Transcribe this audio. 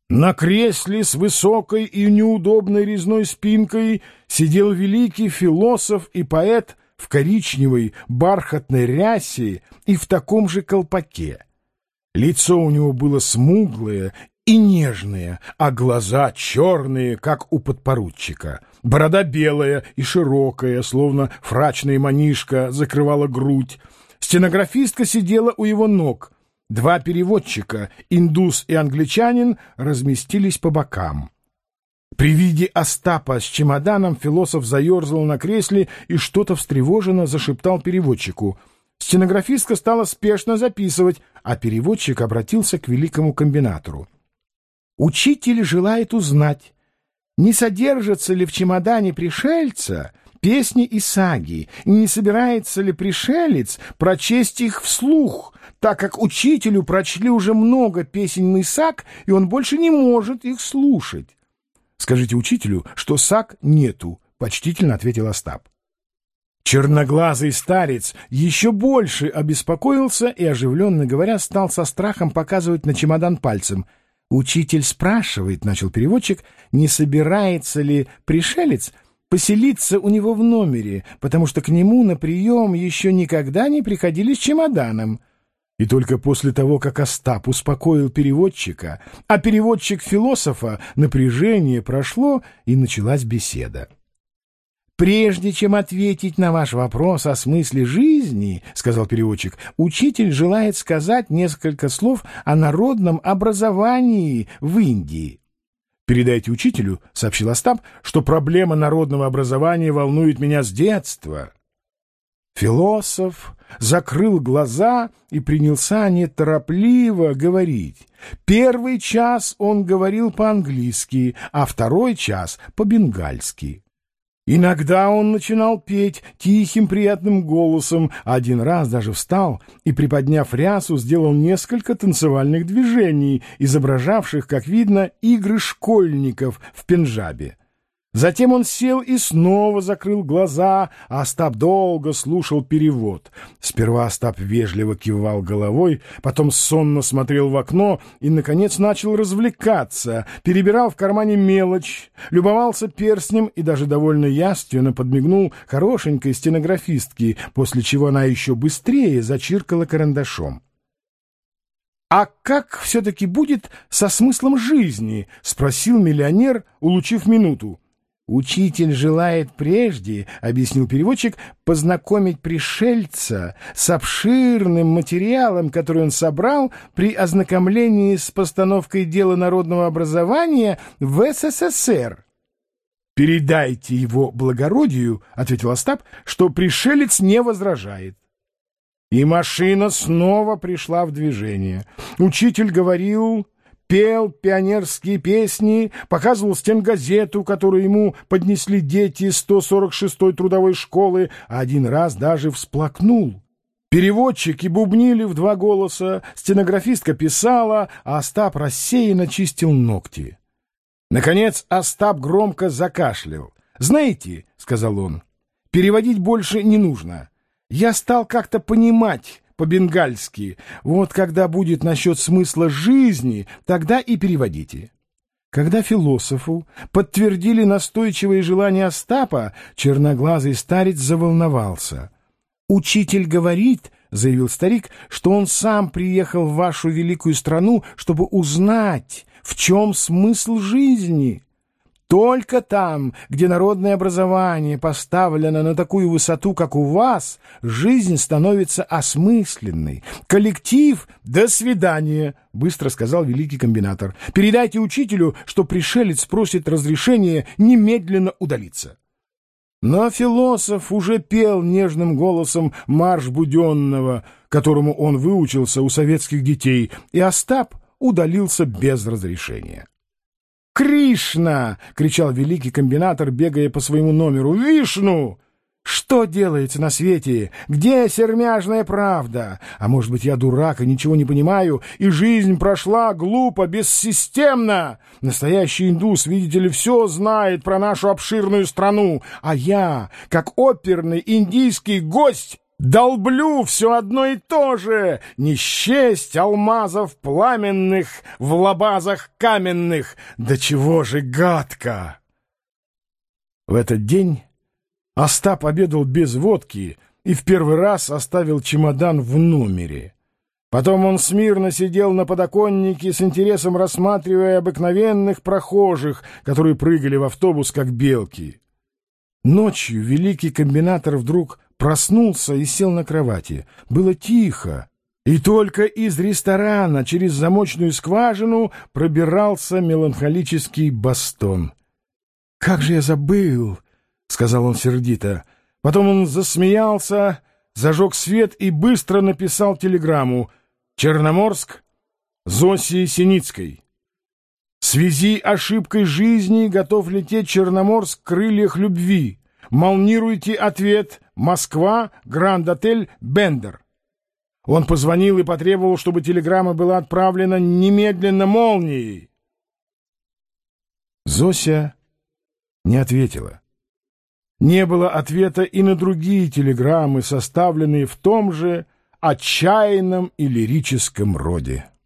На кресле с высокой и неудобной резной спинкой сидел великий философ и поэт в коричневой бархатной рясе и в таком же колпаке. Лицо у него было смуглое и нежное, а глаза черные, как у подпоручика. Борода белая и широкая, словно фрачная манишка, закрывала грудь. Стенографистка сидела у его ног. Два переводчика, индус и англичанин, разместились по бокам. При виде Остапа с чемоданом философ заерзал на кресле и что-то встревоженно зашептал переводчику. Стенографистка стала спешно записывать, а переводчик обратился к великому комбинатору. «Учитель желает узнать, не содержатся ли в чемодане пришельца песни и саги, и не собирается ли пришелец прочесть их вслух, так как учителю прочли уже много песен и саг, и он больше не может их слушать». «Скажите учителю, что саг нету», — почтительно ответил Остап. Черноглазый старец еще больше обеспокоился и, оживленно говоря, стал со страхом показывать на чемодан пальцем. «Учитель спрашивает, — начал переводчик, — не собирается ли пришелец поселиться у него в номере, потому что к нему на прием еще никогда не приходили с чемоданом». И только после того, как Остап успокоил переводчика, а переводчик философа, напряжение прошло, и началась беседа. «Прежде чем ответить на ваш вопрос о смысле жизни, — сказал переводчик, — учитель желает сказать несколько слов о народном образовании в Индии». «Передайте учителю, — сообщил Остап, — что проблема народного образования волнует меня с детства». Философ закрыл глаза и принялся неторопливо говорить. Первый час он говорил по-английски, а второй час — по-бенгальски. Иногда он начинал петь тихим приятным голосом, а один раз даже встал и, приподняв рясу, сделал несколько танцевальных движений, изображавших, как видно, игры школьников в Пенджабе. Затем он сел и снова закрыл глаза, а Остап долго слушал перевод. Сперва Остап вежливо кивал головой, потом сонно смотрел в окно и, наконец, начал развлекаться, перебирал в кармане мелочь, любовался перстнем и даже довольно явственно подмигнул хорошенькой стенографистке, после чего она еще быстрее зачиркала карандашом. «А как все-таки будет со смыслом жизни?» — спросил миллионер, улучив минуту. «Учитель желает прежде, — объяснил переводчик, — познакомить пришельца с обширным материалом, который он собрал при ознакомлении с постановкой дела народного образования в СССР». «Передайте его благородию, — ответил Остап, — что пришелец не возражает». И машина снова пришла в движение. Учитель говорил, пел пионерские песни, показывал стенгазету, которую ему поднесли дети 146-й трудовой школы, а один раз даже всплакнул. Переводчики бубнили в два голоса, стенографистка писала, а Остап рассеянно чистил ногти. Наконец Остап громко закашлял. «Знаете, — сказал он, — переводить больше не нужно. Я стал как-то понимать по-бенгальски. Вот когда будет насчет смысла жизни, тогда и переводите». Когда философу подтвердили настойчивые желания Остапа, черноглазый старец заволновался. «Учитель говорит, — заявил старик, — что он сам приехал в вашу великую страну, чтобы узнать, в чем смысл жизни. Только там, где народное образование поставлено на такую высоту, как у вас, жизнь становится осмысленной. Коллектив — до свидания, — быстро сказал великий комбинатор. Передайте учителю, что пришелец просит разрешения немедленно удалиться. Но философ уже пел нежным голосом марш Буденного, которому он выучился у советских детей, и Остап удалился без разрешения. «Кришна!» — кричал великий комбинатор, бегая по своему номеру. «Вишну! Что делается на свете? Где сермяжная правда? А может быть, я дурак и ничего не понимаю, и жизнь прошла глупо, бессистемно? Настоящий индус, видите ли, все знает про нашу обширную страну, а я, как оперный индийский гость, Долблю все одно и то же, не счесть алмазов пламенных в лабазах каменных. Да чего же гадко! В этот день Остап обедал без водки и в первый раз оставил чемодан в номере. Потом он смирно сидел на подоконнике, с интересом рассматривая обыкновенных прохожих, которые прыгали в автобус, как белки. Ночью великий комбинатор вдруг проснулся и сел на кровати. Было тихо, и только из ресторана через замочную скважину пробирался меланхолический бастон. «Как же я забыл!» — сказал он сердито. Потом он засмеялся, зажег свет и быстро написал телеграмму: «Черноморск, Зосе Синицкой. В связи ошибкой жизни готов лететь Черноморск в крыльях любви. Молнируйте ответ. Москва, Гранд-отель, Бендер». Он позвонил и потребовал, чтобы телеграмма была отправлена немедленно молнией. Зося не ответила. Не было ответа и на другие телеграммы, составленные в том же отчаянном и лирическом роде.